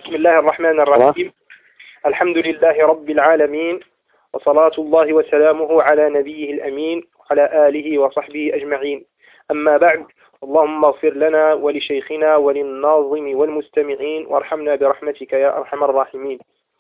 بسم الله الرحمن الرحيم. الحمد لله رب العالمين، وصلاة الله وسلامه على نبيه الأمين وعلى آله وصحبه أجمعين. أما بعد، اللهم اغفر لنا ولشيخنا وللناظم والمستمعين وارحمنا برحمتك يا أرحم الراحمين.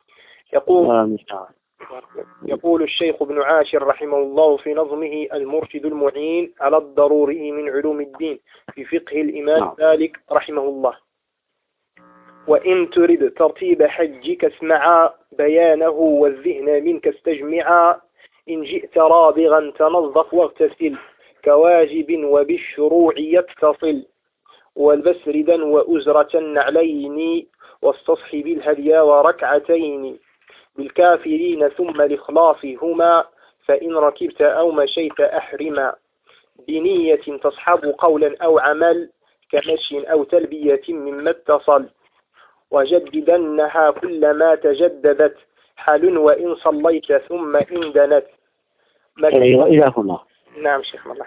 يقول الشيخ ابن عاشر رحمه الله في نظمه المرشد المعين على الضروري من علوم الدين في فقه الإمام مالك رحمه الله: وإن ترد ترتيب حجك اسمعا بيانه والذهن منك استجمعا، إن جئت رابغا تنظف واغتسل كواجب وبالشروع يتصل، والبس ردا وأزرة النعلين واستصحب الهدي وركعتين بالكافرين ثم الإخلاص هما، فإن ركبت أو مشيت أحرما بنية تصحب قولا أو عمل كمشي أو تلبية مما اتصل، وجددنها كلما تجددت حال وإن صليت ثم إن دنت. إلى هنا. نعم شيخ الله.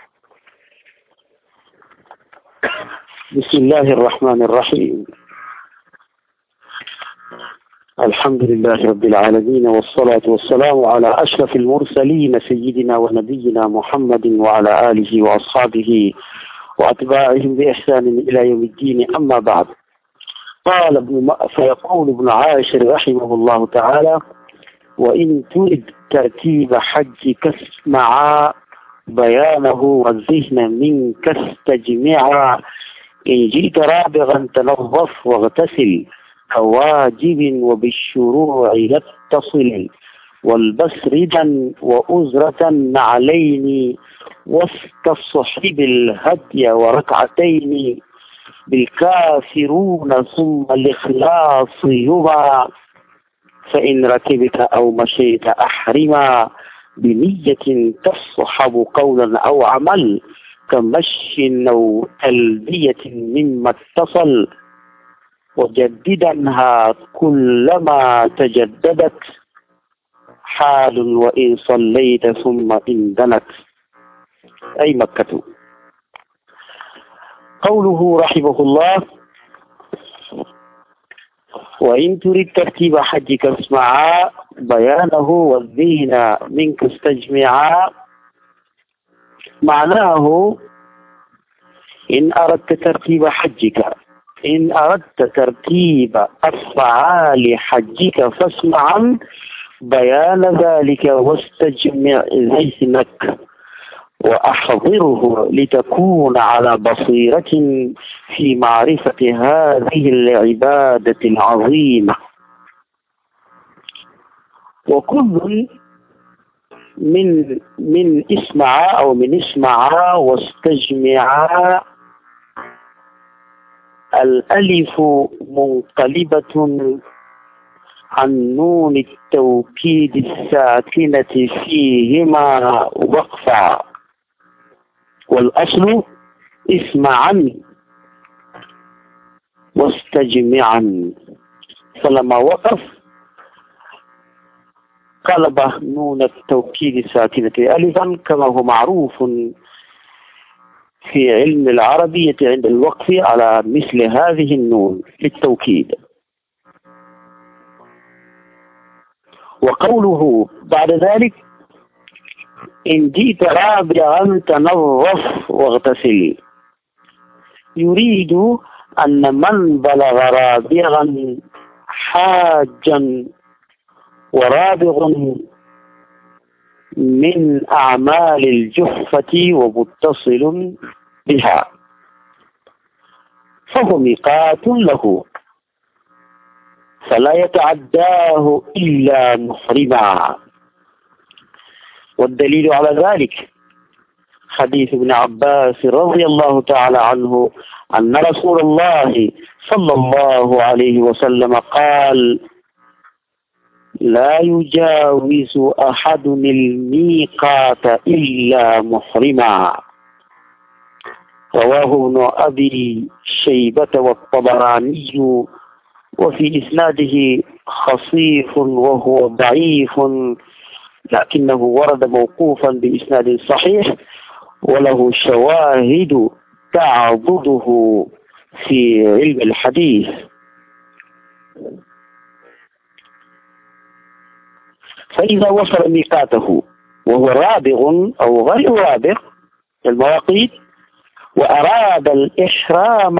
بسم الله الرحمن الرحيم. الحمد لله رب العالمين، والصلاة والسلام على أشرف المرسلين سيدنا ونبينا محمد وعلى آله وأصحابه وأتباعهم بإحسان إلى يوم الدين. أما بعد، فيقول ابن عاشر رحمه الله تعالى: وإن ترد ترتيب حجك اسمعا بيانه والذهن منك استجمعا، إن جئت رابغا تنظف واغتسل كواجب وبالشروع يتصل، والبس ردا وأزرة نعلين واستصحب الهدي وركعتين بالكافرون ثم الإخلاص هما، فإن ركبت أو مشيت أحرما بنية تصحب قولا أو عمل كمشي أو تلبية مما اتصل، وجددنها كلما تجددت حال وإن صليت ثم إن دنت، أي مكة. قوله رحمه الله: وإن تريد ترتيب حجك اسمعا بيانه والذهن منك استجمعا، معناه إن أردت ترتيب حجك، إن أردت ترتيب أفعال حجك فاسمعا بيان ذلك واستجمع ذهنك وأحضره لتكون على بصيرة في معرفة هذه العبادة العظيمة. وكل من اسمع أو من اسمع واستجمع، الألف منقلبة عن نون التوكيد الساكنة فيهما وقفا، والأصل اسمعا واستجمعا، فلما وقف قلب نون التوكيد الساكنة ألفا، كما هو معروف في علم العربية عند الوقف على مثل هذه النون للتوكيد. وقوله بعد ذلك: إن جئت رابغا تنظف واغتسل، يريد أن من بلغ رابغا حاجا ورابغ من أعمال الجحفة ومتصل بها فهو ميقات له، فلا يتعداه إلا محرما. والدليل على ذلك حديث ابن عباس رضي الله تعالى عنه أن رسول الله صلى الله عليه وسلم قال: لا يجاوز أحد الميقات إلا محرما. رواه ابن أبي شيبة والطبراني، وفي إسناده خصيف وهو ضعيف، لكنه ورد موقوفا بإسناد صحيح وله شواهد تعضده في علم الحديث. فإذا وصل ميقاته وهو رابغ أو غير رابغ المواقيت وأراد الإحرام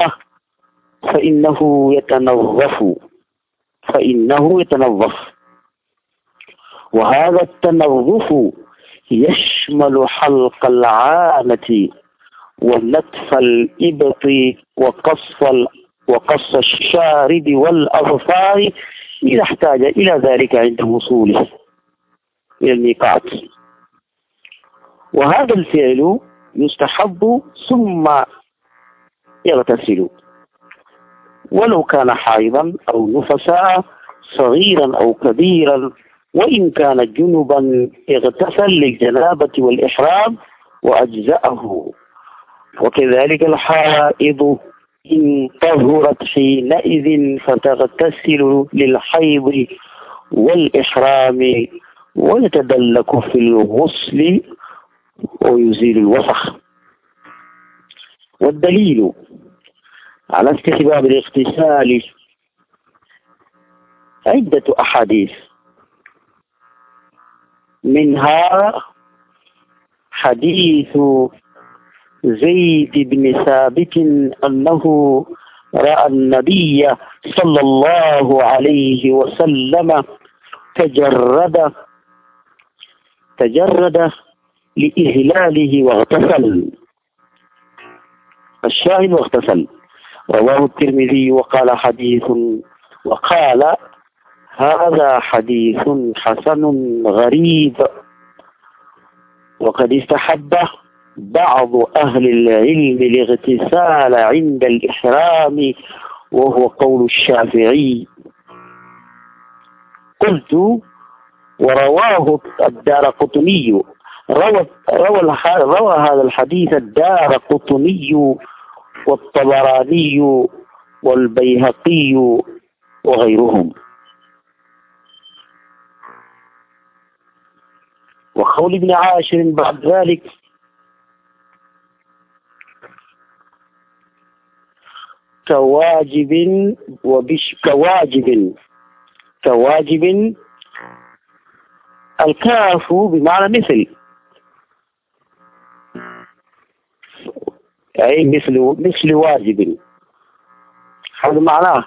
فإنه يتنظف. وهذا التنظف يشمل حلق العانة ونتف الإبط وقص الشارب والأظفار إذا احتاج إلى ذلك عند وصوله إلى الميقات. وهذا الفعل يستحب ثم يغتسل، ولو كان حائضا أو نفساء صغيرا أو كبيرا، وإن كان جنبا اغتسل للجنابة والإحرام وأجزأه. وكذلك الحائض إن طهرت حينئذ فتغتسل للحيض والإحرام ويتدلك في الغسل ويزيل الوسخ. والدليل على استحباب الاغتسال عدة أحاديث، منها حديث زيد بن ثابت أنه رأى النبي صلى الله عليه وسلم تجرد لإهلاله واغتسل. الشاهد واغتسل. رواه الترمذي وقال هذا حديث حسن غريب. وقد استحب بعض أهل العلم الاغتسال عند الإحرام، وهو قول الشافعي. قلت ورواه الدارقطني، روى هذا الحديث الدارقطني والطبراني والبيهقي وغيرهم. وقول ابن عاشر بعد ذلك كواجب الكاف بمعنى مثل، أي مثل واجب، هذا معناه.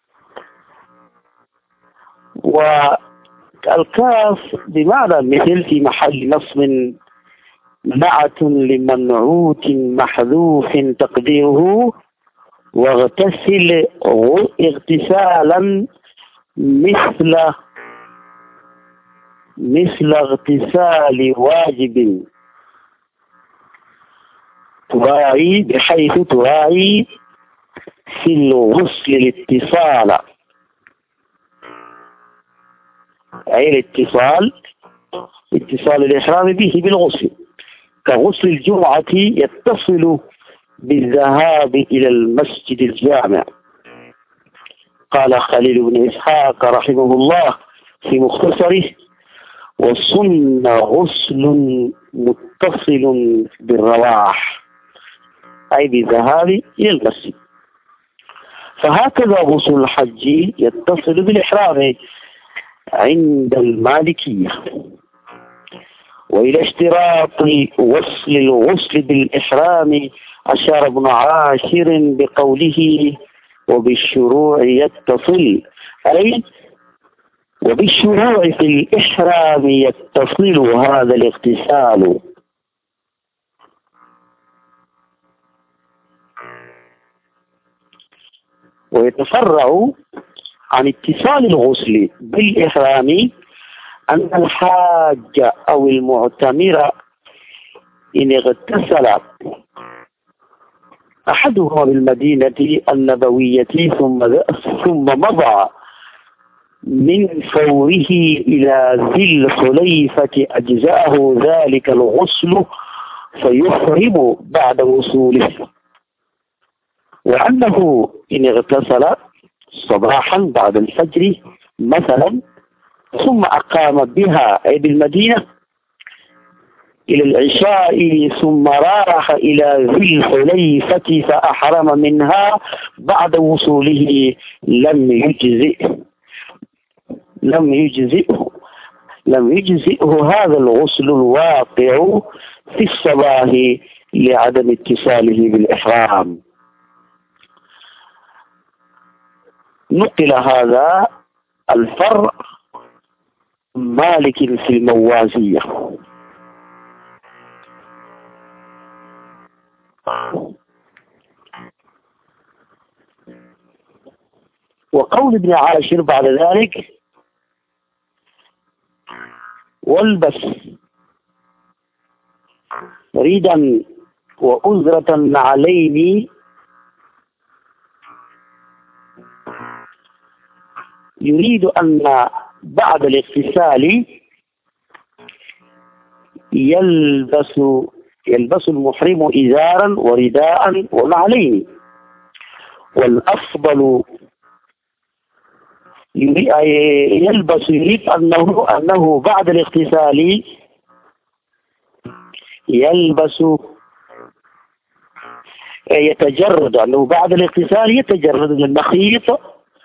والكاف بمعنى مثل في محل نصب نعت لمنعوت محذوف تقديره واغتسل اغتسالا مثل اغتسال واجب، تراعي بحيث تراعي في الغسل الاتصال، أي اتصال الإحرام به بالغسل، كغسل الجمعة يتصل بالذهاب إلى المسجد الجامع. قال خليل بن إسحاق رحمه الله في مختصره: وسن غسل متصل بالرواح، أي بالذهاب إلى المسجد. فهكذا غسل الحج يتصل بالإحرام عند المالكية. وإلى اشتراط وصل الغسل بالإحرام أشار ابن عاشر بقوله وبالشروع يتصل، أي وبالشروع في الإحرام يتصل هذا الاغتسال. ويتفرع عن اتصال الغسل بالإحرام أن الحاج أو المعتمر إن اغتسل أحدهما بالمدينة النبوية ثم مضى من فوره إلى ذي الحليفة أجزأه ذلك الغسل فيحرم بعد وصوله. وأنه إن اغتسل صباحا بعد الفجر مثلا ثم أقام بها أي بالمدينة إلى العشاء ثم راح إلى ذي الحليفة فأحرم منها بعد وصوله لم يجزئه هذا الغسل الواقع في الصباح لعدم اتصاله بالإحرام. نقل هذا الفرع مالك في الموازية. وقول ابن عاشر بعد ذلك: والبس ريدا وأزرة عليه، يريد أن بعد الاغتسال يلبس المحرم إزارا ورداء ونعلين، والأفضل يريد أنه بعد الاغتسال يتجرد، أنه بعد الاغتسال يتجرد من المخيط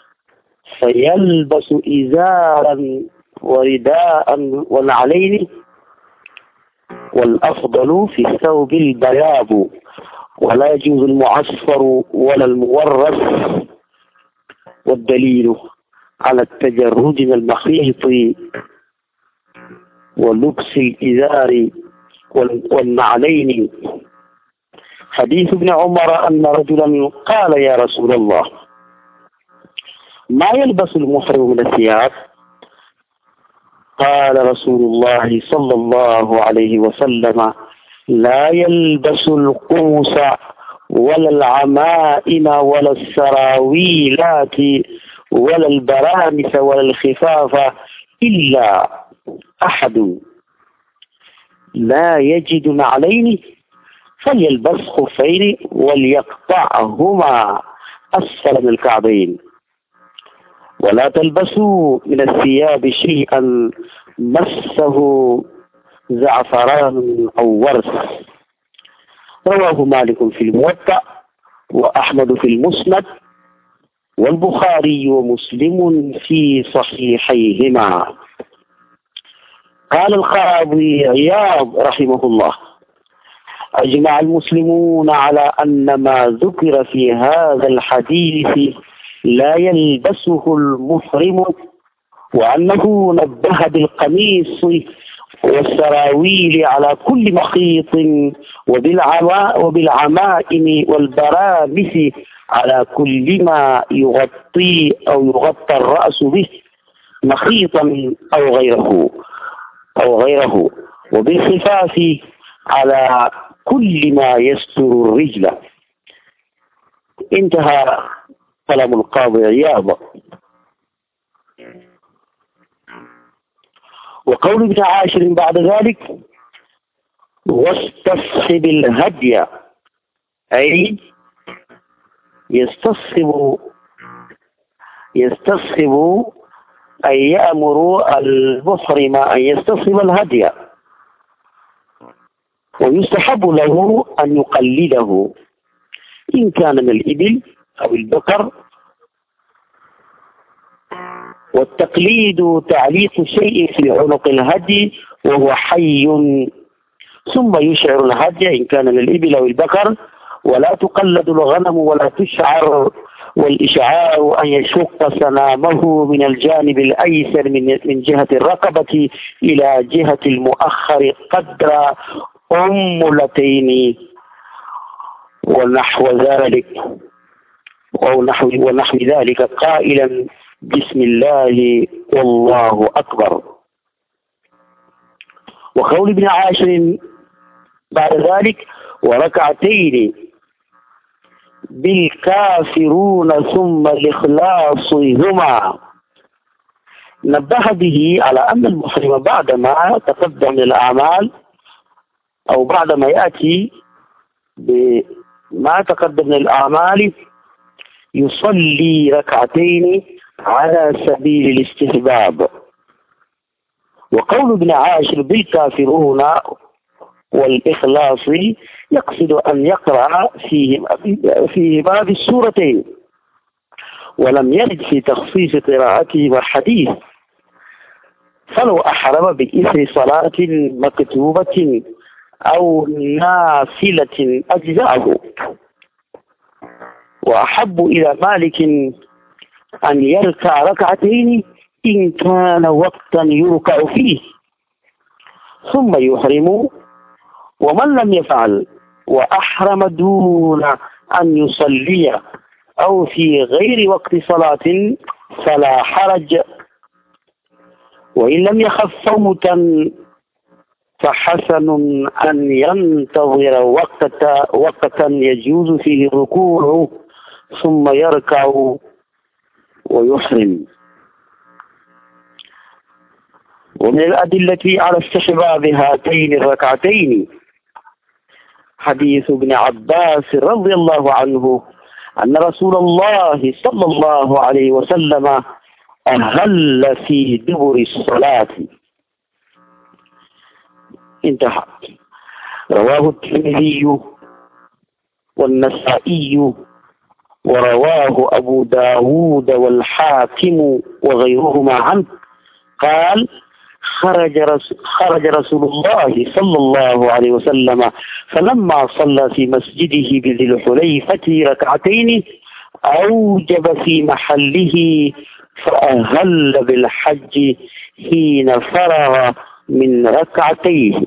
فيلبس إزارا ورداء ونعلين، والأفضل في الثوب البياض، ولا يجوز المعصفر ولا المورث، والدليل على التجرد من المخيط ولبس الإزار والنعلين حديث ابن عمر أن رجلا قال: يا رسول الله، ما يلبس المحرم من الثياب؟ قال رسول الله صلى الله عليه وسلم: لا يلبس القوس ولا العمائم ولا السراويلات ولا البرانس ولا الخفاف إلا أحد لا يجد نعلين فليلبس خفين وليقطعهما أسفل من الكعبين، ولا تلبسوا من الثياب شيئا مسه زعفران أو ورث. رواه مالك في الموطأ، وأحمد في المسند، والبخاري ومسلم في صحيحيهما. قال القاضي عياض رحمه الله: أجمع المسلمون على أن ما ذكر في هذا الحديث لا يلبسه المحرم، وأنه نبه بالقميص والسراويل على كل مخيط، وبالعمائم والبرامس على كل ما يغطي أو يغطى الرأس به مخيطا أو غيره، وبالخفاف على كل ما يستر الرجل. انتهى كلام القاضي عياض. وقول ابن عاشر بعد ذلك: واستصحب الهدي، أي يستصحب أن يأمر المحرم أن يستصحب الهدي، ويستحب له أن يقلده إن كان من الإبل أو البقر. والتقليد تعليق شيء في عنق الهدي وهو حي، ثم يشعر الهدي إن كان من الإبل أو البقر، ولا تقلد الغنم ولا تشعر، والإشعار أن يشق سنامه من الجانب الأيسر من جهة الرقبة إلى جهة المؤخر قدر أنملتين ونحو ذلك قائلا: بسم الله والله أكبر. وقول ابن عاشر بعد ذلك: وركعتين بالكافرون ثم الإخلاص هما، نبه به على أن المحرم بعدما تقدم الأعمال أو بعدما يأتي بما تقدم الأعمال يصلي ركعتين على سبيل الاستحباب. وقول ابن عاشر بالكافرون والإخلاص يقصد أن يقرأ فيه بعض السورتين، ولم يرد في تخصيص قراءته والحديث. فلو أحرم بإثر صلاة مكتوبة أو نافلة أجزاءه. وأحب إلى مالك أن يركع ركعتين إن كان وقتا يركع فيه ثم يحرم. ومن لم يفعل وأحرم دون أن يصلي أو في غير وقت صلاة فلا حرج، وإن لم يخف فوتا فحسن أن ينتظر وقتا يجوز فيه الركوع ثم يركع ويحرم. ومن الأدلة على استحباب هاتين الركعتين حديث ابن عباس رضي الله عنه أن رسول الله صلى الله عليه وسلم أهل في دبر الصلاة. انتهى. رواه الترمذي والنسائي ورواه أبو داود والحاكم وغيرهما عنه قال: خرج رسول الله صلى الله عليه وسلم فلما صلى في مسجده بذي الحليفة ركعتين أوجب في محله فأهل بالحج حين فرغ من ركعتيه.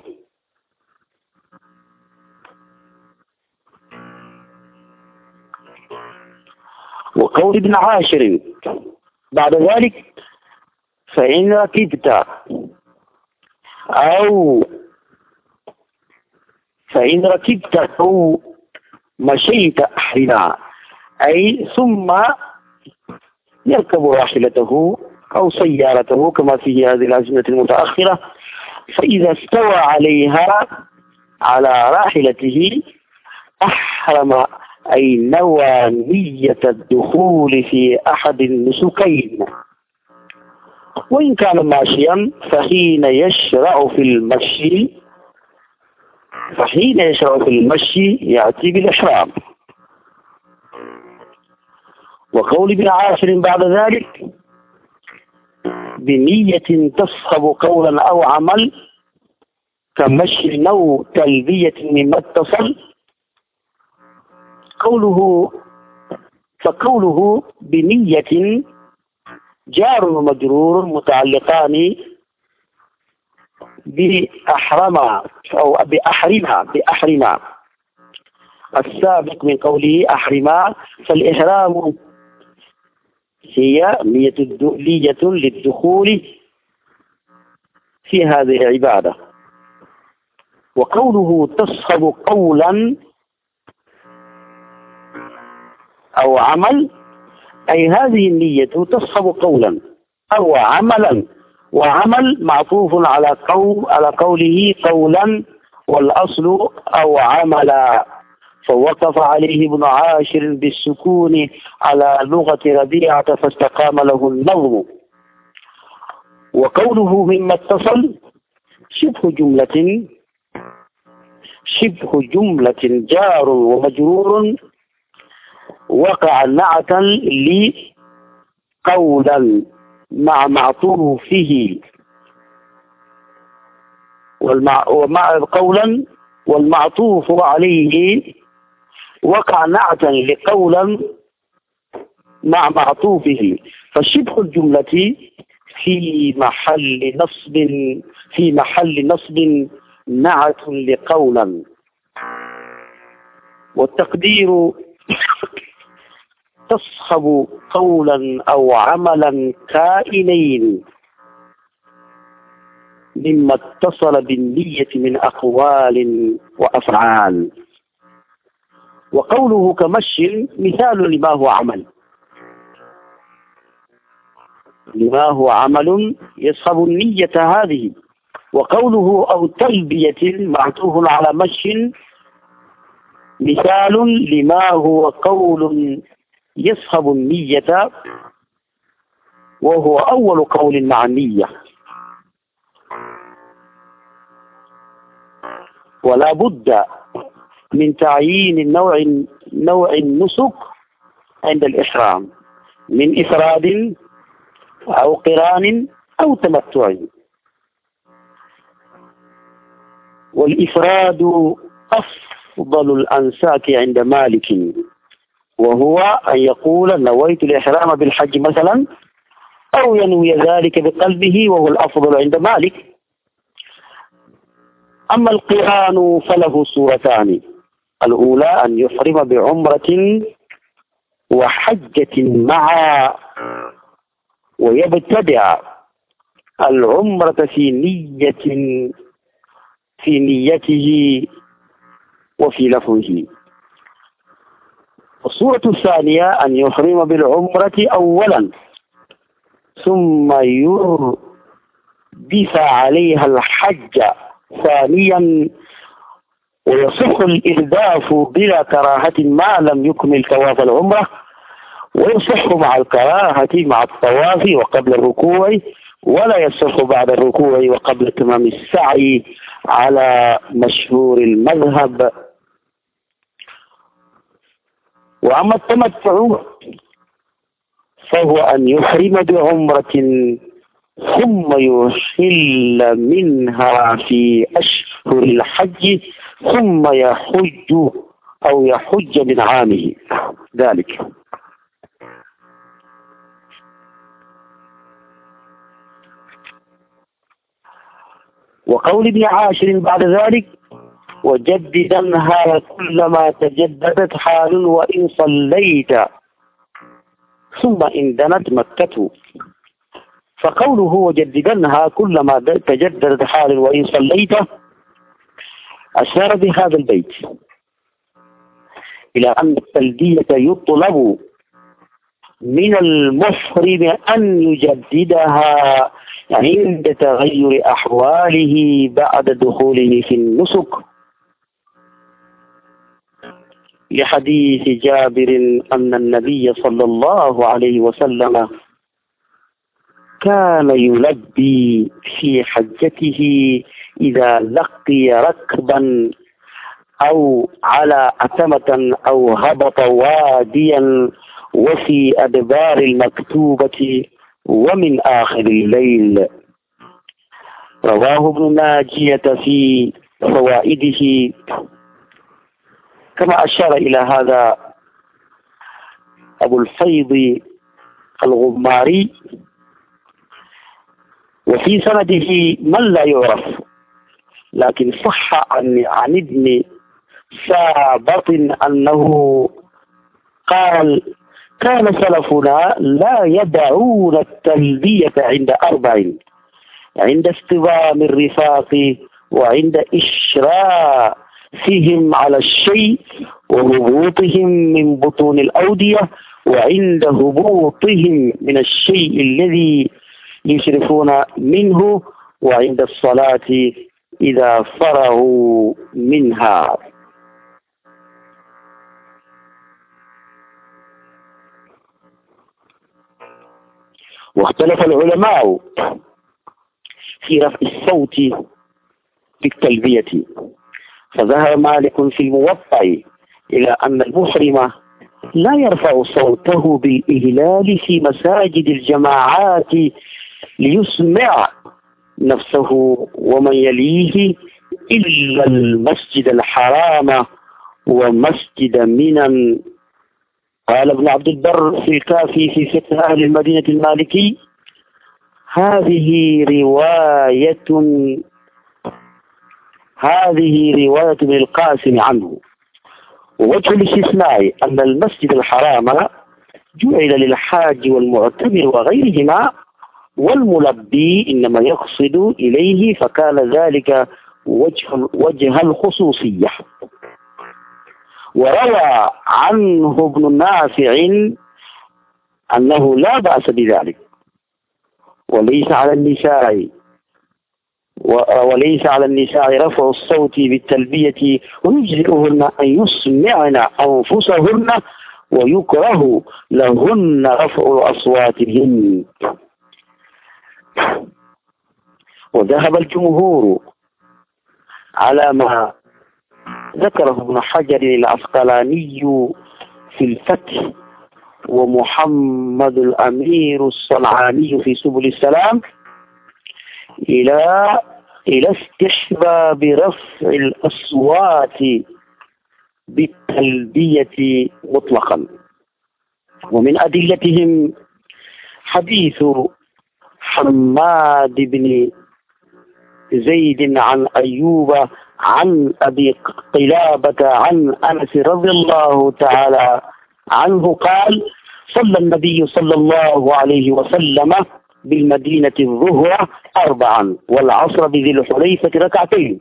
وقول ابن عاشر بعد ذلك: فإن ركبت أو مشيت أحرنا، أي ثم يركب راحلته أو سيارته كما في هذه الأزمنة المتأخرة، فإذا استوى عليها على راحلته أحرم، أي نوى نية الدخول في أحد النسكين. وإن كان ماشيا فحين يشرع في المشي يأتي بالإحرام. وقول ابن عاشر بعد ذلك: بنية تصحب قولا أو عمل كمشي أو تلبية مما اتصل. فقوله بنية جار ومجرور متعلقان بأحرما أو بأحرما السابق من قوله أحرما، فالإحرام هي نية للدخول في هذه العبادة. وقوله تصحب قولا أو عمل، أي هذه النية تصحب قولا أو عملا، وعمل معطوف على قوله قولا والأصل أو عملا، فوقف عليه ابن عاشر بالسكون على لغة ربيعة فاستقام له النظم. وقوله مما اتصل شبه جملة جار ومجرور وقع نعتا لقولا مع معطوفه ومع قولا، والمعطوف عليه وقع نعتا لقولا مع معطوفه، فشبه الجملة في محل نصب نعت لقولا. والتقدير تصحب قولا أو عملا كائنين مما اتصل بالنية من أقوال وأفعال. وقوله كمشي مثال لما هو عمل يصحب النية هذه. وقوله أو تلبية معطوف على مشي مثال لما هو قول يصحب النية، وهو أول قول مع النية. ولا بد من تعيين نوع النسك عند الإحرام من إفراد أو قران أو تمتع. والإفراد أفضل الأنساك عند مالك، وهو أن يقول نويت الإحرام بالحج مثلا، أو ينوي ذلك بقلبه، وهو الأفضل عند مالك. أما القران فله صورتان: الأولى أن يحرم بعمرة وحجة معا، ويبتدع العمرة في نيته وفي لفظه. الصورة الثانية أن يحرم بالعمرة أولا ثم يردف عليها الحج ثانيا، ويصح الإرداف بلا كراهة ما لم يكمل طواف العمرة، ويصح مع الكراهة مع الطواف وقبل الركوع، ولا يصح بعد الركوع وقبل تمام السعي على مشهور المذهب. وأما التمتع فهو أن يحرم بعمرة ثم يحل منها في أشهر الحج ثم يحج من عامه ذلك. وقول ابن عاشر بعد ذلك: وجددنها كلما تجددت حال وإن صليت ثم إن دنت مكة. فقوله وجددنها كلما تجددت حال وإن صليت أشار بهذا البيت إلى أن التلبية يطلب من المحرم أن يجددها عند تغير أحواله بعد دخوله في النسك، لحديث جابر أن النبي صلى الله عليه وسلم كان يلبي في حجته إذا لقي ركبا أو على أتمة أو هبط واديا وفي أدبار المكتوبة ومن آخر الليل. رواه ابن ناجية في فوائده، كما أشار إلى هذا أبو الفيض الغماري. وفي سنده من لا يعرف، لكن صح عن ابن ثابت أنه قال: كان سلفنا لا يدعون التلبية عند 4: عند استضام الرفاق، وعند إشرافهم على الشيء، وهبوطهم من بطون الأودية، وعند هبوطهم من الشيء الذي يشرفون منه، وعند الصلاة إذا فرغوا منها. واختلف العلماء في رفع الصوت بالتلبية، فذهب مالك في الموطأ إلى أن المحرم لا يرفع صوته بالإهلال في مساجد الجماعات ليسمع نفسه ومن يليه إلا المسجد الحرام ومسجد منى. قال ابن عبد البر في الكافي في فقه أهل المدينة المالكي: هذه رواية ابن القاسم عنه. ووجه الاستثناء أن المسجد الحرام جعل للحاج والمعتمر وغيرهما، والملبي إنما يقصد إليه، فكان ذلك وجه الخصوصية. وروى عنه ابن نافع أنه لا بأس بذلك، وليس على النساء رفع الصوت بالتلبية، ويجزئهن أن يسمعن أنفسهن، ويكره لهن رفع أصواتهن. وذهب الجمهور على ما ذكره ابن حجر العسقلاني في الفتح ومحمد الأمير الصنعاني في سبل السلام إلى استحباب رفع الأصوات بالتلبية مطلقا. ومن أدلتهم حديث حماد بن زيد عن أيوب عن أبي قلابة عن أنس رضي الله تعالى عنه قال: صلى النبي صلى الله عليه وسلم بالمدينة الظهر 4 والعصر بذي الحليفة 2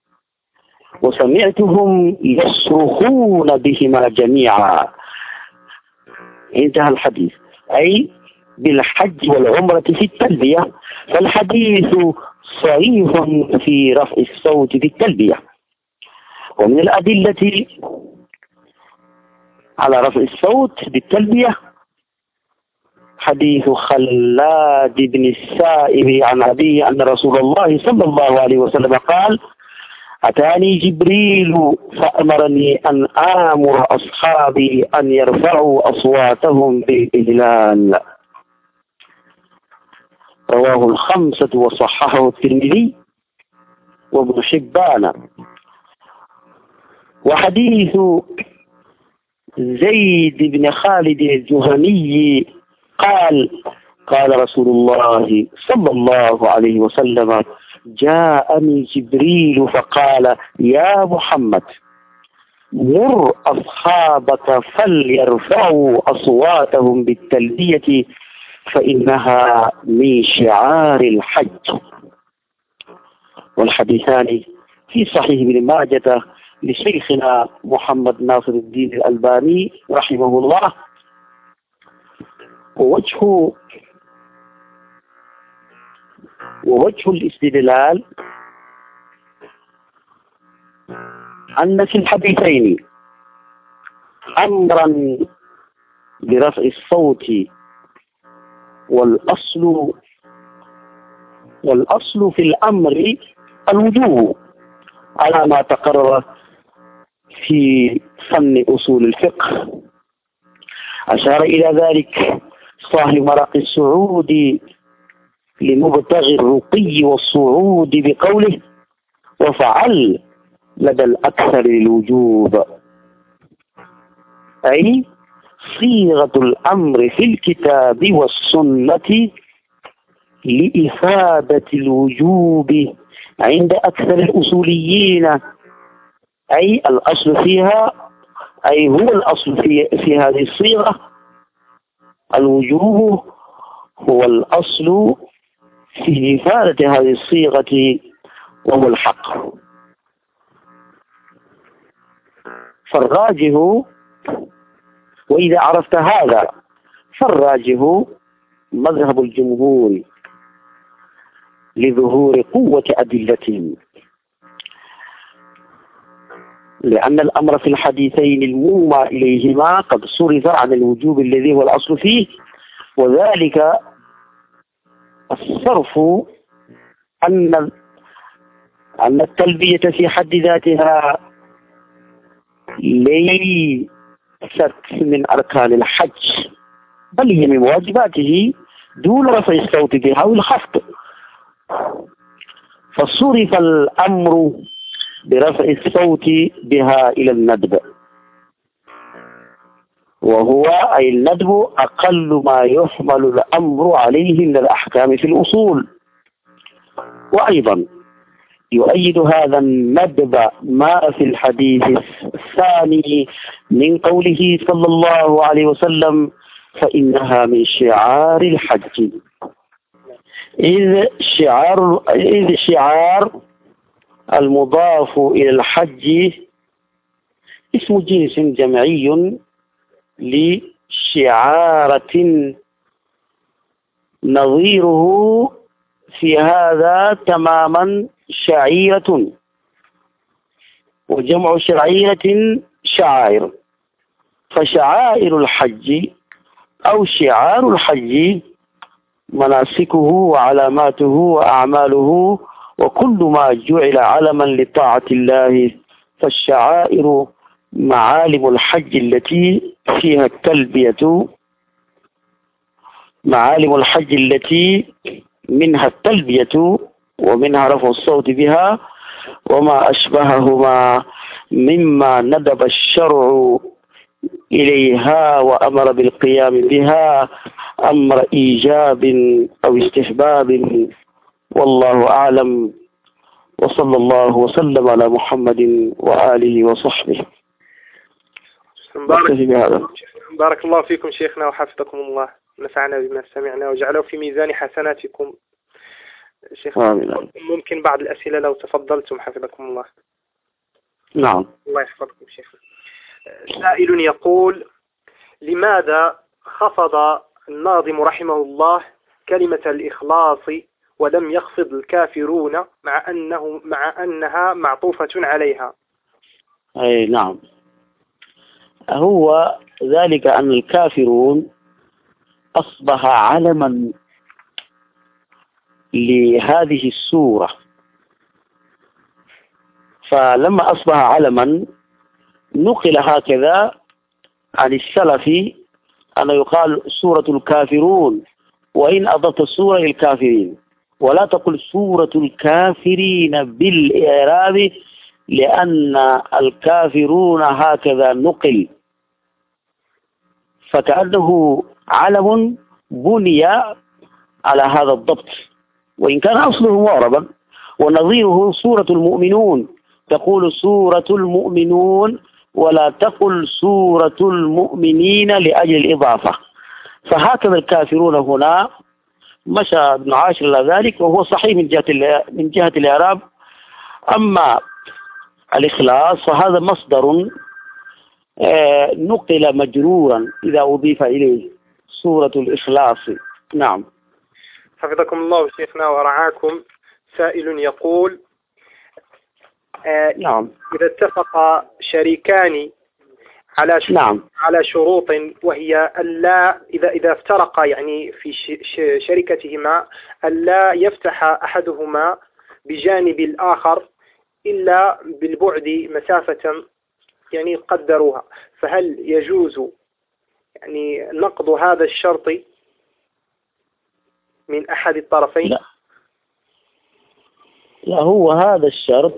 وسمعتهم يصرخون بهما جميعا. انتهى الحديث، أي بالحج والعمرة في التلبية. فالحديث صريح في رفع الصوت بالتلبية. ومن الأدلة على رفع الصوت بالتلبية حديث خلاد بن السائب عن أبيه أن رسول الله صلى الله عليه وسلم قال: أتاني جبريل فأمرني أن آمر أصحابي أن يرفعوا أصواتهم بالإهلال. رواه 5 وصححه الترمذي وابن حبان. وحديث زيد بن خالد الجهني قال رسول الله صلى الله عليه وسلم: جاءني جبريل فقال: يا محمد مر أصحابك فليرفعوا أصواتهم بالتلبية فإنها من شعار الحج. والحديثان في صحيح ابن ماجه لشيخنا محمد ناصر الدين الألباني رحمه الله. ووجه الاستدلال أن في الحديثين أمرا برفع الصوت، والأصل في الأمر الوجوب على ما تقرر في فن أصول الفقه. أشار إلى ذلك صاحب مرق السعود لمبتغي الرقي والصعود بقوله: وفعل لدى الأكثر الوجوب، أي صيغة الأمر في الكتاب والسنة لإفادة الوجوب عند أكثر الأصوليين، أي الأصل فيها، أي هو الأصل في هذه الصيغة. الوجوب هو الأصل في إفادة هذه الصيغة وهو الحق. فالراجح، وإذا عرفت هذا فالراجح مذهب الجمهور لظهور قوة أدلتهم، لأن الأمر في الحديثين المومى إليهما قد صرف عن الوجوب الذي هو الأصل فيه، وذلك الصرف أن التلبية في حد ذاتها ليست من أركان الحج، بل هي من واجباته دون رفع الصوت بها والخفض. فصرف الأمر برفع الصوت بها إلى الندب، وهو أي الندب أقل ما يحمل الأمر عليه من الأحكام في الأصول. وأيضا يؤيد هذا الندب ما في الحديث الثاني من قوله صلى الله عليه وسلم: فإنها من شعار الحج. إذ شعار المضاف إلى الحج اسم جنس جمعي لشعارة، نظيره في هذا تماما شعيرة، وجمع شعيرة شعائر. فشعائر الحج أو شعار الحج مناسكه وعلاماته وأعماله وكل ما جعل علما لطاعة الله فالشعائر معالم الحج التي فيها التلبية، معالم الحج التي منها التلبية ومنها رفع الصوت بها وما أشبههما مما ندب الشرع إليها وأمر بالقيام بها أمر إيجاب أو استحباب، والله أعلم، وصلى الله وسلم على محمد وآله وصحبه. بارك الله فيكم شيخنا وحفظكم الله، نفعنا بما سمعنا وجعله في ميزان حسناتكم شيخنا. ممكن بعض الأسئلة لو تفضلتم حفظكم الله. نعم. الله يحفظكم شيخنا. سائل يقول: لماذا خفض الناظم رحمه الله كلمة الإخلاص ولم يخفض الكافرون مع أنها معطوفة عليها؟ أي نعم، هو ذلك أن الكافرون أصبح علما لهذه السورة، فلما أصبح علما نقل هكذا عن السلف أن يقال سورة الكافرون، وإن أضفت السورة للكافرين، ولا تقل سورة الكافرين بالإعراب، لأن الكافرون هكذا نقل، فكأنه علم بني على هذا الضبط، وإن كان أصله معربا. ونظيره سورة المؤمنون، تقول سورة المؤمنون ولا تقل سورة المؤمنين لأجل الإضافة. فهكذا الكافرون هنا مشى ابن عاشر إلى ذلك، وهو صحيح من جهة الإعراب. أما الإخلاص فهذا مصدر نقل مجرورا إذا أضيف إليه سورة الإخلاص. نعم. حفظكم الله شيخنا ورعاكم. سائل يقول: نعم. إذا اتفق شريكان على شروط، وهي ألا إذا افترقا يعني في شركتهما ألا يفتح أحدهما بجانب الآخر إلا بالبعد مسافة يعني قدروها، فهل يجوز يعني نقض هذا الشرط من أحد الطرفين؟ لا، هو هذا الشرط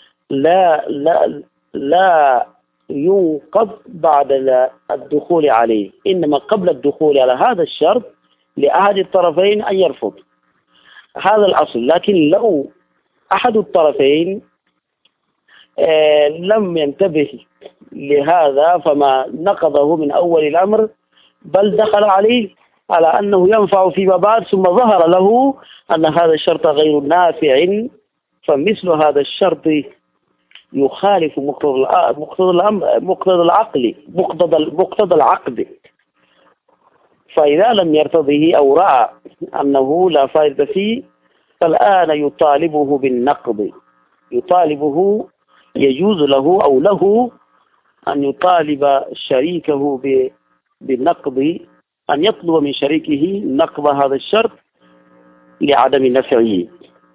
لا ينقض بعد الدخول عليه، إنما قبل الدخول على هذا الشرط لأحد الطرفين أن يرفض، هذا الأصل. لكن لو أحد الطرفين لم ينتبه لهذا فما نقضه من أول الأمر، بل دخل عليه على أنه ينفع فيما بعد، ثم ظهر له أن هذا الشرط غير نافع، فمثل هذا الشرط يخالف مقتضى العقد. فإذا لم يرتضه أو رأى أنه لا فائدة فيه، فالآن يطالبه بالنقض، يطالبه، يجوز له أو له أن يطالب شريكه بالنقض، أن يطلب من شريكه نقض هذا الشرط لعدم نفعه.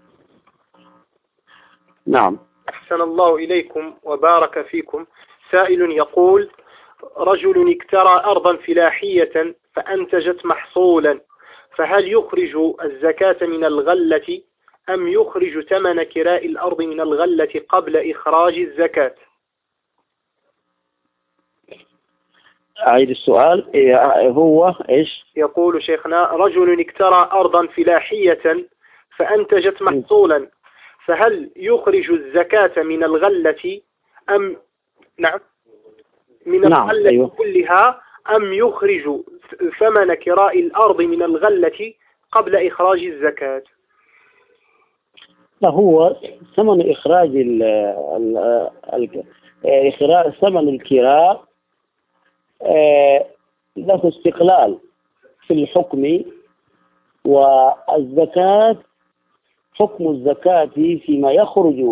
نعم. أحسن الله إليكم وبارك فيكم. سائل يقول: رجل اكترى أرضا فلاحية فأنتجت محصولا، فهل يخرج الزكاة من الغلة أم يخرج ثمن كراء الأرض من الغلة قبل إخراج الزكاة؟ أعيد السؤال. هو إيش؟ يقول شيخنا: رجل اكترى أرضا فلاحية فأنتجت محصولا، فهل يخرج الزكاة من الغلة أم من الغلة أيوة. كلها، أم يخرج ثمن كراء الأرض من الغلة قبل إخراج الزكاة؟ لا، هو ثمن إخراج ثمن الكراء له استقلال في الحكم، والزكاة حكم الزكاة فيما يخرج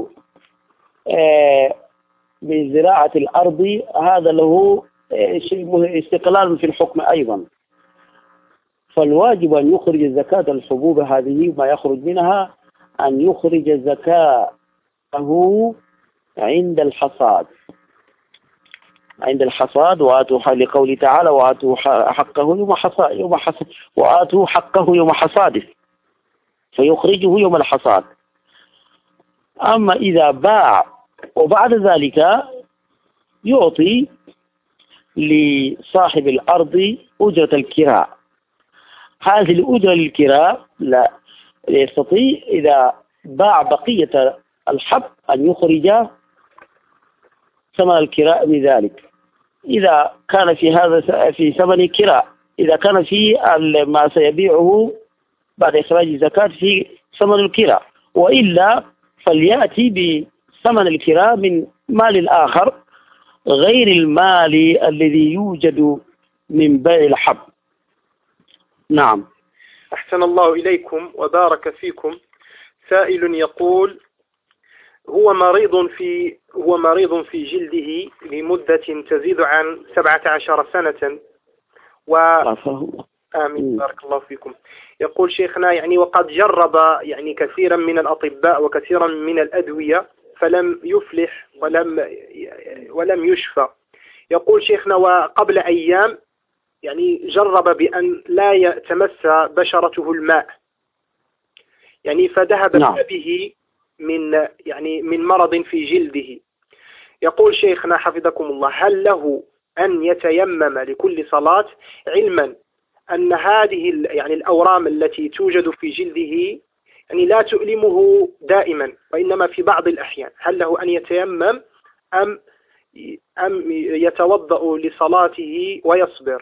من زراعة الأرض هذا له استقلال في الحكم أيضا. فالواجب أن يخرج زكاة الحبوب هذه ما يخرج منها، أن يخرج زكاته عند الحصاد. عند الحصاد وآتوا لقوله تعالى وآتوا حقه وآتوا حقه يوم حصاده، فيخرجه يوم الحصاد. أما إذا باع وبعد ذلك يعطي لصاحب الأرض أجرة الكراء، هذه الأجرة للكراء لا يستطيع إذا باع بقية الحب أن يخرج ثمن الكراء من ذلك. إذا كان في هذا في ثمن الكراء، إذا كان في ما سيبيعه بعد إخراج الزكاة في ثمن الكراء، وإلا فليأتي بثمن الكراء من مال آخر غير المال الذي يوجد من بيع الحب. نعم. أحسن الله إليكم وبارك فيكم. سائل يقول هو مريض في جلده لمدة تزيد عن 17 سنة آمين بارك الله فيكم. يقول شيخنا يعني وقد جرب يعني كثيرا من الأطباء وكثيرا من الأدوية فلم يفلح ولم يشفى. يقول شيخنا وقبل أيام يعني جرب بأن لا يتمس بشرته الماء، يعني فذهب به من مرض في جلده. يقول شيخنا حفظكم الله هل له أن يتيمم لكل صلاة، علما أن هذه يعني الأورام التي توجد في جلده يعني لا تؤلمه دائما وإنما في بعض الأحيان، هل له أن يتيمم أم يتوضأ لصلاته ويصبر؟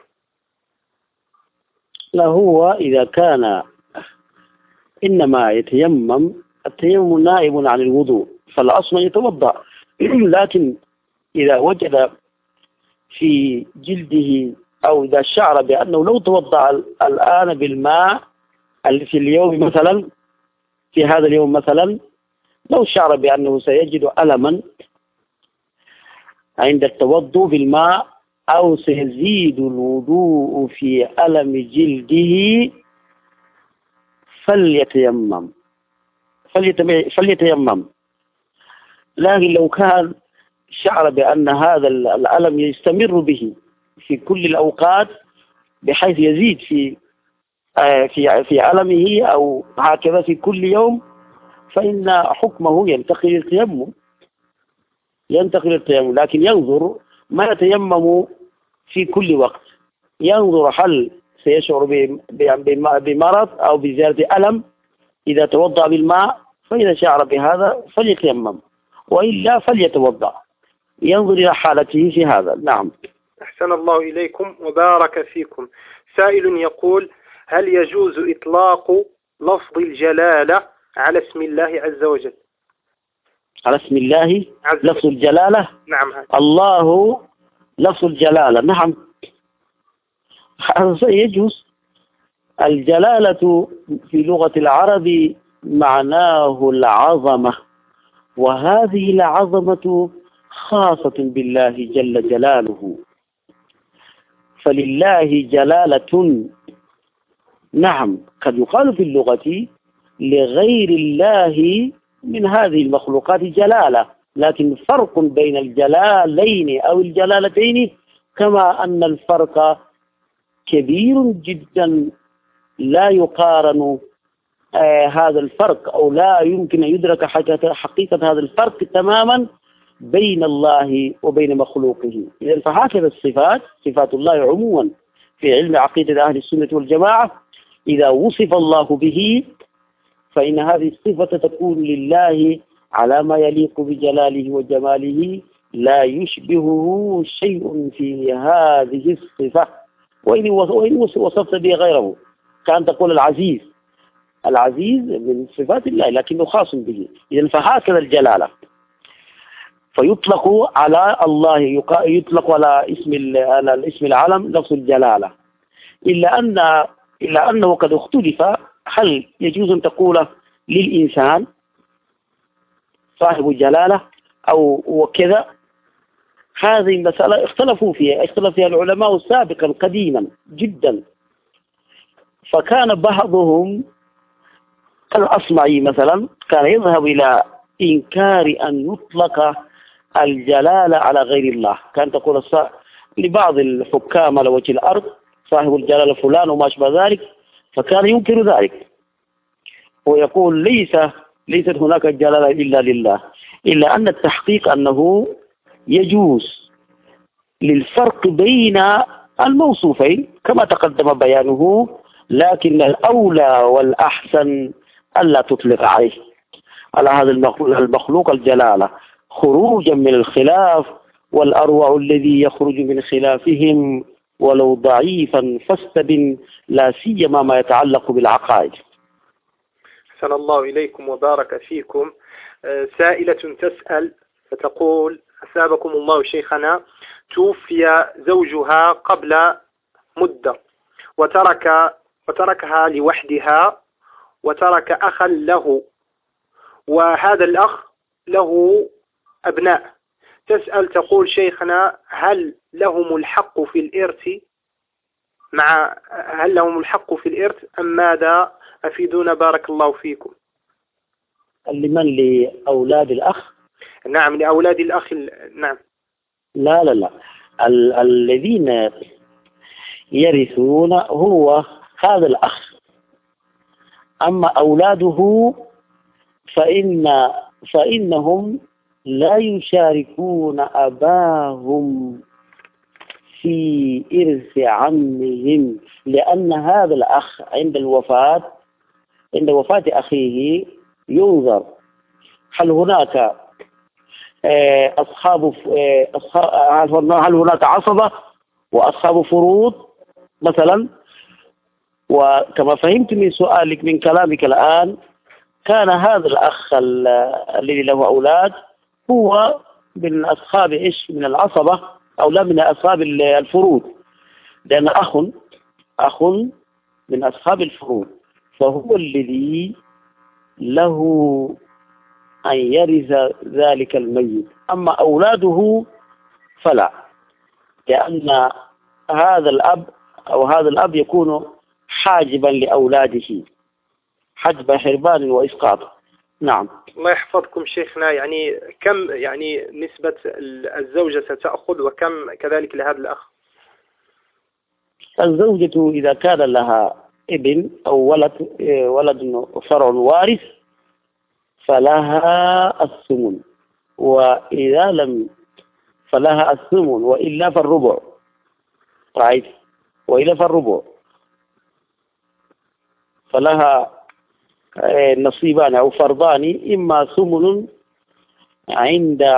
لا، هو إذا كان إنما يتيمم، التيمم نائب عن الوضوء فالأصل يتوضأ. لكن إذا وجد في جلده أو إذا شعر بأنه لو توضأ الآن بالماء في اليوم مثلا، في هذا اليوم مثلا، لو شعر بأنه سيجد ألما عند التوضؤ بالماء أو سيزيد الوضوء في ألم جلده فليتيمم. لكن لو كان شعر بأن هذا الألم يستمر به في كل الأوقات بحيث يزيد في ألمه أو هكذا في كل يوم، فإن حكمه ينتقل للتيمم. لكن ينظر ما يتيمم في كل وقت، ينظر هل سيشعر بمرض أو بزيادة ألم إذا توضأ بالماء، فإذا شعر بهذا فليتيمم وإلا فليتوضأ، ينظر إلى حالته في هذا. نعم. أحسن الله إليكم وبارك فيكم. سائل يقول هل يجوز إطلاق لفظ الجلالة على اسم الله عز وجل؟ على اسم الله لفظ الجلالة؟ نعم. الله لفظ الجلالة، نعم، هذا يجوز. الجلالة في لغة العرب معناه العظمة، وهذه العظمة خاصة بالله جل جلاله، فلله جلالة. نعم، قد يقال في اللغة لغير الله من هذه المخلوقات جلالة، لكن فرق بين الجلالين أو الجلالتين كما أن الفرق كبير جدا لا يقارن هذا الفرق أو لا يمكن أن يدرك حقيقة هذا الفرق تماما بين الله وبين مخلوقه. إذن فهكذا الصفات، صفات الله عموما في علم عقيدة أهل السنة والجماعة، إذا وصف الله به فإن هذه الصفة تكون لله على ما يليق بجلاله وجماله، لا يشبهه شيء في هذه الصفة. وإن وصفت به غيره كان تقول العزيز من صفات الله لكنه خاص به. إذن فهكذا الجلالة، فيطلق على الله، يطلق على اسم العلم لفظ الجلالة، إلا أنه قد اختلف هل يجوز أن تقول للإنسان صاحب الجلالة أو وكذا. هذه المسألة اختلف فيها العلماء سابقا قديما جدا. فكان بعضهم الأصمعي مثلا كان يذهب إلى إنكار أن يطلق الجلالة على غير الله. كان تقول لبعض الحكام على وجه الأرض صاحب الجلالة فلان وما أشبه ذلك، فكان ينكر ذلك ويقول ليست هناك الجلالة إلا لله، إلا أن التحقيق أنه يجوز للفرق بين الموصوفين كما تقدم بيانه، لكن الأولى والأحسن ألا تطلق عليه على هذا المخلوق الجلالة خروجا من الخلاف، والأروع الذي يخرج من خلافهم ولو ضعيفا فاستبن، لا سيما ما يتعلق بالعقائد. أحسن الله إليكم وبارك فيكم. سائلة تسأل فتقول: أثابكم الله شيخنا، توفي زوجها قبل مدة وتركها لوحدها وترك أخا له، وهذا الأخ له أبناء. تسأل تقول: شيخنا، هل لهم الحق في الإرث أم ماذا؟ أفيدونا بارك الله فيكم. لمن؟ لأولاد الأخ؟ نعم، لأولاد الأخ. نعم. لا الذين يرثون هو هذا الأخ، أما أولاده فإنهم لا يشاركون أباهم في إرث عمهم، لأن هذا الأخ عند وفاة أخيه ينظر هل هناك هل هناك عصبة وأصحاب فروض مثلا. وكما فهمت من سؤالك من كلامك الآن، كان هذا الأخ الذي له أولاد هو من أصحاب من العصبة أو لا من أصحاب الفروض، لأن أخ من أصحاب الفروض، فهو الذي له أن يرث ذلك الميت. أما أولاده فلا، لأن هذا الأب يكون حاجبا لأولاده حجب حربان وإسقاط. نعم. الله يحفظكم شيخنا. يعني كم نسبة الزوجة ستأخذ، وكم كذلك لهذا الأخ؟ الزوجة إذا كان لها ابن أو ولد فرع وارث فلها الثمن، وإذا لم فلها الثمن، وإلا فالربع. رأيت؟ وإلا فالربع، فلها نصيبان أو فرضان، إما ثمن عند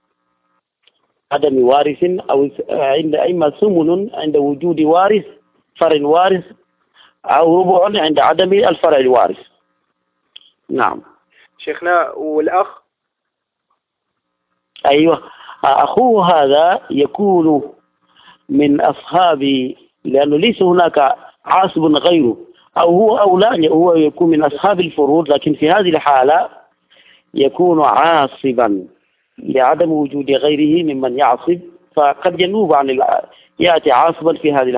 عدم وارث، أو إما ثمن عند وجود وارث فرع وارث، أو ربع عند عدم الفرع الوارث. نعم شيخنا. والأخ؟ أيوة، أخوه هذا يكون من أصحاب، لأنه ليس هناك عاصب غيره، أو لا، هو يكون من أصحاب الفروض، لكن في هذه الحالة يكون عاصبا لعدم وجود غيره ممن يعصب، فقد ينوب عن يأتي عاصبا في هذه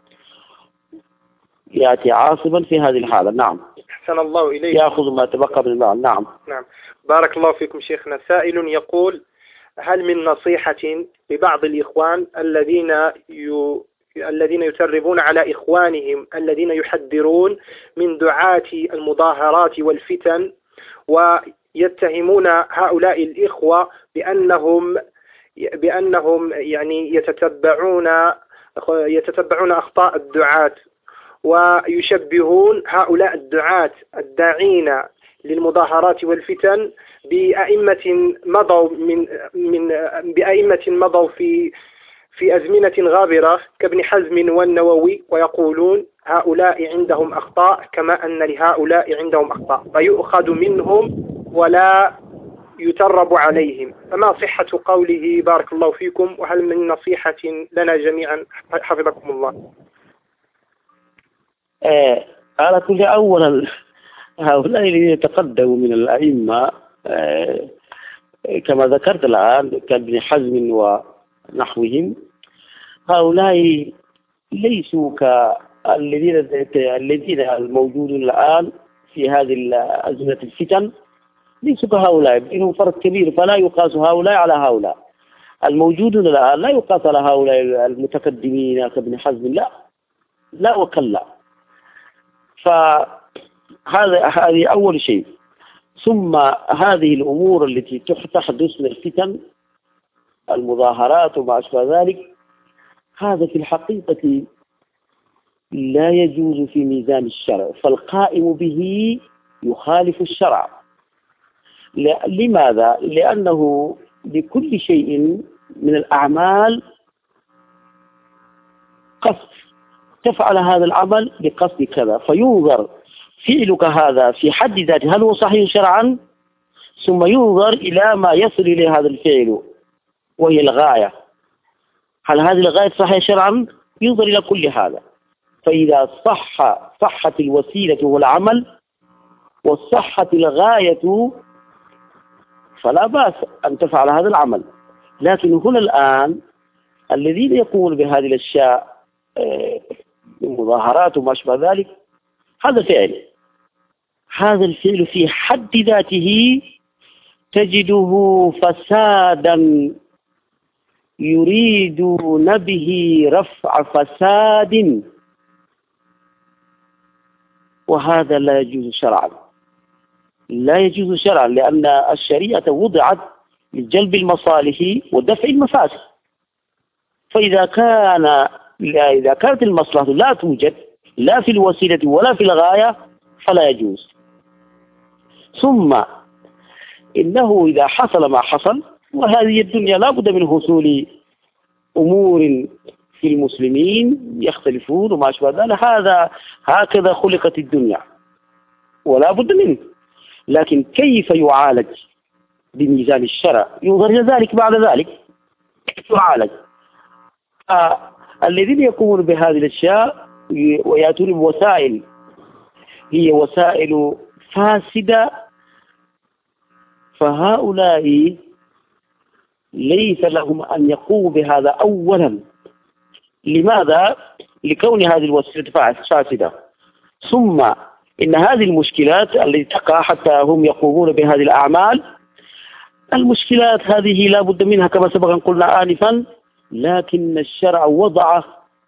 الحالة. نعم. أحسن الله إليك. يأخذ ما تبقى من المال. نعم. بارك الله فيكم شيخنا. سائل يقول: هل من نصيحة لبعض الإخوان الذين يتربون على إخوانهم الذين يحذرون من دعاة المظاهرات والفتن، ويتهمون هؤلاء الإخوة بأنهم يتتبعون أخطاء الدعاة، ويشبهون هؤلاء الدعاة الداعين للمظاهرات والفتن بأئمة مضوا في أزمنة غابرة كابن حزم والنووي، ويقولون هؤلاء عندهم أخطاء كما أن لهؤلاء عندهم أخطاء، فيؤخذ منهم ولا يترب عليهم. فما صحة قوله بارك الله فيكم، وهل من نصيحة لنا جميعا حفظكم الله؟ على كل أولا، هؤلاء الذين يتقدموا من الأئمة كما ذكرت الآن كابن حزم ونحوهم، هؤلاء ليسوا كالذين الموجودون الآن في هذه أزمنة الفتن، ليسوا كهؤلاء، بينهم فرق كبير، فلا يقاس هؤلاء على هؤلاء. الموجودون الآن لا يقاس على هؤلاء المتقدمين كابن حزم، لا وكلا. هذه أول شيء. ثم هذه الأمور التي تحدث من الفتن، المظاهرات وما أشبه ذلك، هذا في الحقيقة لا يجوز في ميزان الشرع، فالقائم به يخالف الشرع. لماذا؟ لأنه لكل شيء من الأعمال قصد، تفعل هذا العمل بقصد كذا، فينظر فعلك هذا في حد ذاته هل هو صحيح شرعا، ثم ينظر إلى ما يصل إلى هذا الفعل وهي الغاية، هل هذه الغاية صحيح شرعا، ينظر إلى كل هذا. فإذا صحت الوسيلة والعمل وصحت الغاية فلا بأس أن تفعل هذا العمل. لكن هنا الآن الذين يقومون بهذه الأشياء، المظاهرات وما أشبه ذلك، هذا الفعل في حد ذاته تجده فسادا يريدون به رفع فساد، وهذا لا يجوز شرعا، لأن الشريعة وضعت لجلب المصالح ودفع المفاسد. فإذا كانت المصلحة لا توجد لا في الوسيلة ولا في الغاية فلا يجوز. ثم إنه إذا حصل ما حصل، وهذه الدنيا لا بد من حصول أمور في المسلمين يختلفون وما أشبه ذلك، هكذا خلقت الدنيا ولا بد منه. لكن كيف يعالج بميزان الشرع؟ ينظر إلى ذلك بعد ذلك كيف يعالج. الذين يقومون بهذه الأشياء ويأتون بوسائل هي وسائل فاسدة، فهؤلاء ليس لهم أن يقوموا بهذا أولا. لماذا؟ لكون هذه الوسيلة فاسدة. ثم إن هذه المشكلات التي تقع حتى هم يقومون بهذه الأعمال، المشكلات هذه لا بد منها كما سبق أن قلنا آنفا، لكن الشرع وضع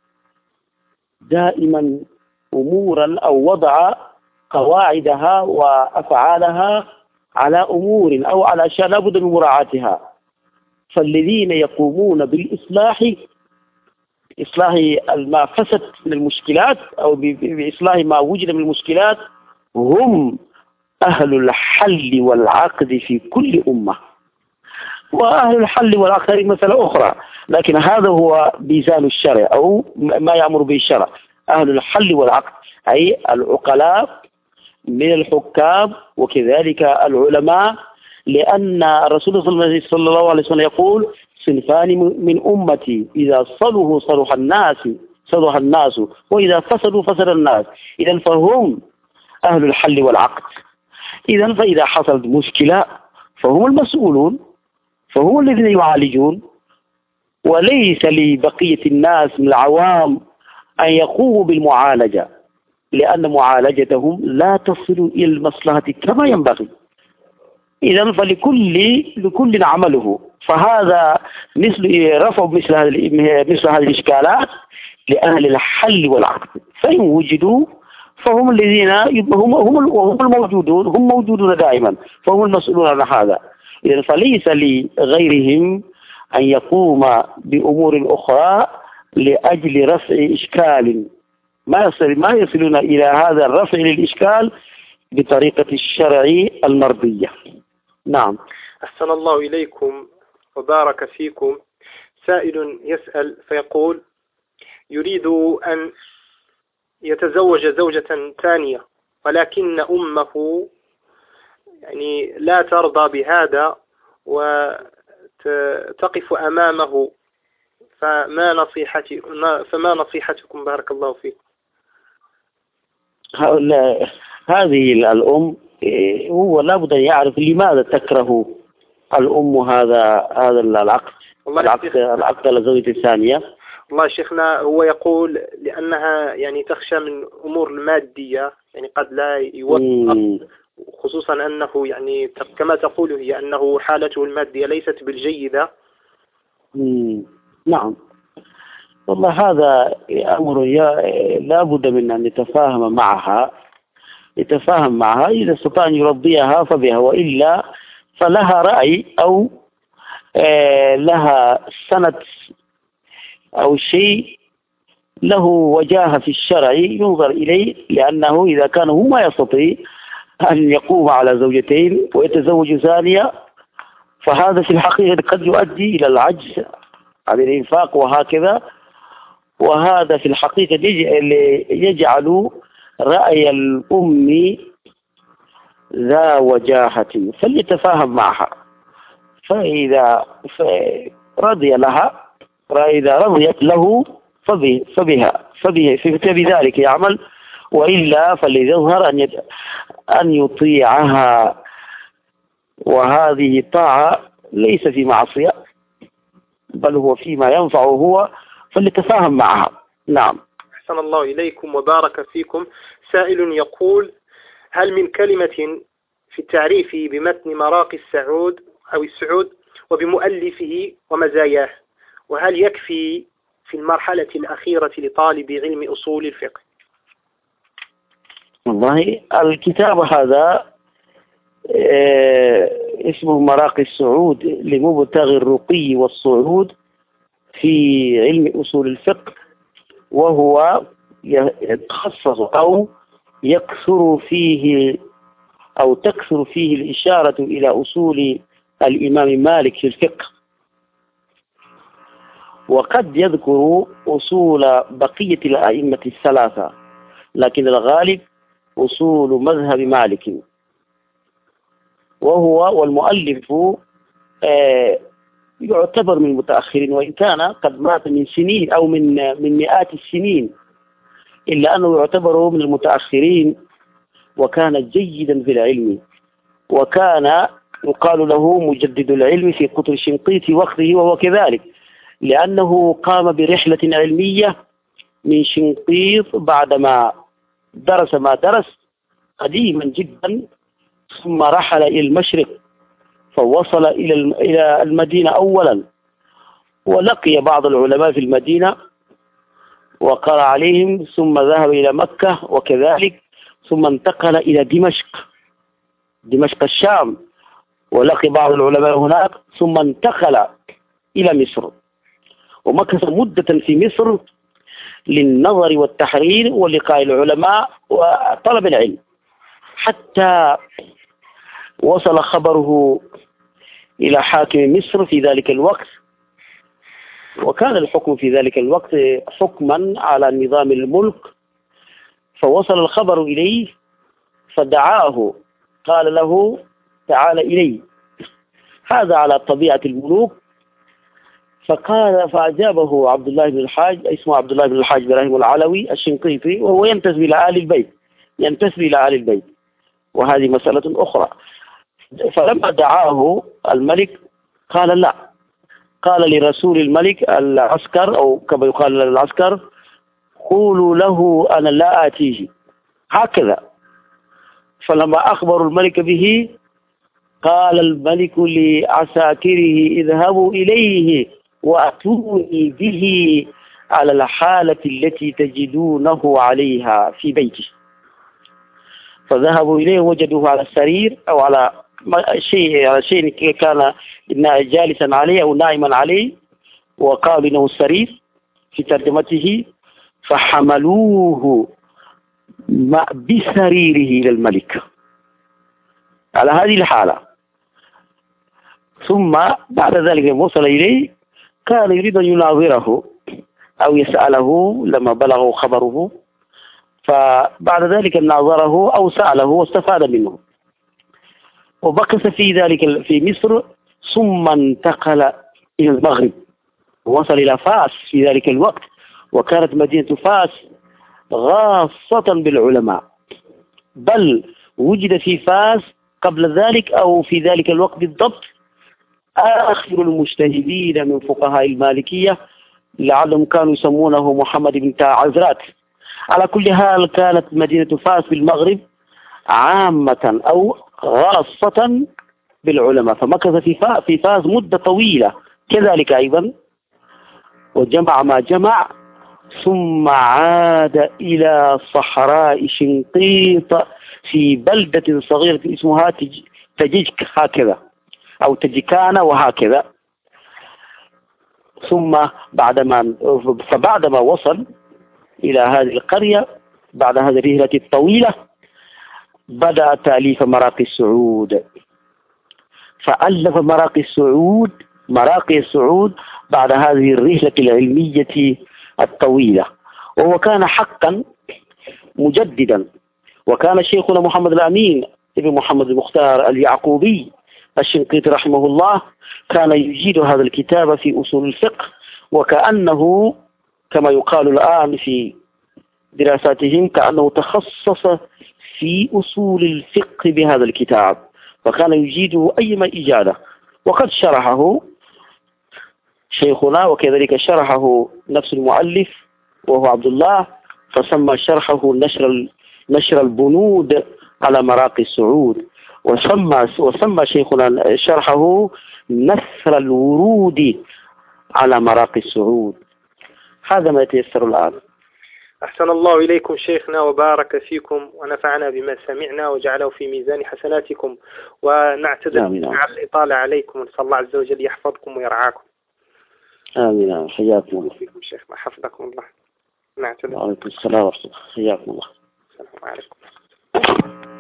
دائما أمورا أو وضع قواعدها وأفعالها على أمور أو على أشياء لا بد من مراعاتها. فالذين يقومون بالإصلاح، إصلاح ما فسد من المشكلات أو بإصلاح ما وجد من المشكلات، هم أهل الحل والعقد في كل أمة. وأهل الحل والعقد مسألة أخرى، لكن هذا هو ميزان الشرع أو ما يأمر به الشرع. أهل الحل والعقد أي العقلاء من الحكام وكذلك العلماء، لأن الرسول صلى الله عليه وسلم يقول: صنفان من أمتي إذا صلحوا صلح الناس وإذا فسدوا فسد الناس. إذن فهم أهل الحل والعقد. إذن فإذا حصلت مشكلة فهم المسؤولون، فهم الذين يعالجون، وليس لبقية الناس من العوام أن يقوموا بالمعالجة، لأن معالجتهم لا تصل إلى المصلحة كما ينبغي. إذن فلكل عمله. فهذا مثل رفع مثل هذه الإشكالات لأهل الحل والعقد، فإن وجدوا فهم الذين هم الموجودون، هم موجودون دائما، فهم المسؤولون عن هذا. إذن فليس لغيرهم أن يقوم بأمور أخرى لأجل رفع إشكال، ما يصلون إلى هذا الرفع للإشكال بطريقة الشرع المرضية. نعم. أحسن الله إليكم وبارك فيكم. سائل يسأل فيقول: يريد أن يتزوج زوجة ثانية، ولكن أمه يعني لا ترضى بهذا وتقف أمامه، فما نصيحتكم بارك الله فيكم؟ هذه الأم هو لابد أن يعرف لماذا تكره الأم هذا العقد للزوجة الثانية. والله شيخنا هو يقول لأنها يعني تخشى من أمور المادية، يعني قد لا يوفق خصوصا أنه يعني كما تقول هي أنه حالته المادية ليست بالجيدة. نعم، والله هذا أمر لا بد من أن يتفاهم معها. إذا استطاع أن يرضيها فبها، وإلا فلها رأي أو لها سند أو شيء له وجاهة في الشرع ينظر إليه، لأنه إذا كان هو ما يستطيع أن يقوم على زوجتين ويتزوج ثانية، فهذا في الحقيقة قد يؤدي إلى العجز عن الإنفاق وهكذا. وهذا في الحقيقة يجعل رأي الأم ذا وجاهة، فليتفاهم معها. فإذا رضي لها، فإذا رضيت له فبذلك يعمل، وإلا فليظهر أن يطيعها، وهذه طاعة ليس في معصية بل هو فيما ينفعه هو، فليتفاهم معها. نعم. أحسن الله إليكم وبارك فيكم. سائل يقول: هل من كلمة في التعريف بمتن مراقي السعود أو السعود وبمؤلفه ومزاياه، وهل يكفي في المرحلة الأخيرة لطالب علم أصول الفقه؟ والله الكتاب هذا اسمه مراقي السعود لمبتغي الرقي والصعود في علم أصول الفقه، وهو يتخصص أو يكثر فيه أو تكثر فيه الإشارة إلى أصول الإمام مالك في الفقه، وقد يذكر أصول بقية الأئمة الثلاثة، لكن الغالب أصول مذهب مالك. وهو والمؤلف يعتبر من المتأخرين، وإن كان قد مات من سنين أو من مئات السنين، إلا أنه يعتبر من المتأخرين، وكان جيدا في العلم، وكان يقال له مجدد العلم في قطر شنقيط وقته، وهو كذلك، لأنه قام برحلة علمية من شنقيط بعدما درس ما درس قديما جدا، ثم رحل إلى المشرق، فوصل إلى المدينة أولا، ولقي بعض العلماء في المدينة وقرأ عليهم، ثم ذهب إلى مكة وكذلك، ثم انتقل إلى دمشق الشام، ولقي بعض العلماء هناك، ثم انتقل إلى مصر، ومكث مدة في مصر للنظر والتحرير ولقاء العلماء وطلب العلم، حتى وصل خبره إلى حاكم مصر في ذلك الوقت، وكان الحكم في ذلك الوقت حكما على نظام الملك، فوصل الخبر إليه فدعاه، قال له: تعال إلي. هذا على طبيعة الملوك. فأجابه عبد الله بن الحاج، اسمه عبد الله بن الحاج إبراهيم العلوي الشنقيطي، وهو ينتسب إلى آل البيت، وهذه مسألة أخرى. فلما دعاه الملك قال لا، قال لرسول الملك العسكر، أو كما يقال للعسكر: قولوا له أنا لا آتيه، هكذا. فلما أخبروا الملك به قال الملك لعساكره: اذهبوا إليه وأتوني به على الحالة التي تجدونه عليها في بيته. فذهبوا إليه وجدوه على السرير أو على شيء كان جالسا عليه أو نائما عليه، وقالوا إنه السرير في ترجمته، فحملوه بسريره إلى الملك على هذه الحالة. ثم بعد ذلك وصل إليه، كان يريد أن يناظره أو يسأله لما بلغه خبره، فبعد ذلك ناظره أو سأله واستفاد منه، وبقس في ذلك في مصر، ثم انتقل إلى المغرب، ووصل إلى فاس في ذلك الوقت، وكانت مدينة فاس غاصة بالعلماء، بل وجد في فاس قبل ذلك أو في ذلك الوقت بالضبط آخر المجتهدين من فقهاء المالكية، لعلهم كانوا يسمونه محمد بن عزرات. على كل حال كانت مدينة فاس بالمغرب عامة أو خاصة بالعلماء، فمكث في فاس مدة طويلة كذلك أيضا، وجمع ما جمع، ثم عاد إلى صحراء شنقيط في بلدة صغيرة اسمها تجيك هكذا أو تجيكانا وهكذا. ثم بعدما وصل إلى هذه القرية بعد هذه الرحلة الطويلة بدأ تأليف مراقي السعود، فألف مراقي السعود بعد هذه الرحلة العلمية الطويلة. وهو كان حقا مجددا، وكان شيخنا محمد الأمين ابن محمد المختار اليعقوبي الشنقيطي رحمه الله كان يجيد هذا الكتاب في أصول الفقه، وكأنه كما يقال الآن في دراساتهم كأنه تخصص في أصول الفقه بهذا الكتاب، وكان يجيده أيما إجادة. وقد شرحه شيخنا وكذلك شرحه نفس المؤلف وهو عبد الله، فسمى شرحه نشر البنود على مراقي السعود، وسمى شيخنا شرحه نثر الورود على مراقي السعود. هذا ما يتيسر الآن. أحسن الله إليكم شيخنا وبارك فيكم ونفعنا بما سمعنا وجعله في ميزان حسناتكم، ونعتذر على الإطالة عليكم، ونسأل الله عز وجل يحفظكم ويرعاكم. آمين. حياكم الله. فيكم شيخنا حفظكم الله. نعتذر. وعليكم السلام ورحمة الله. حياكم الله. السلام عليكم.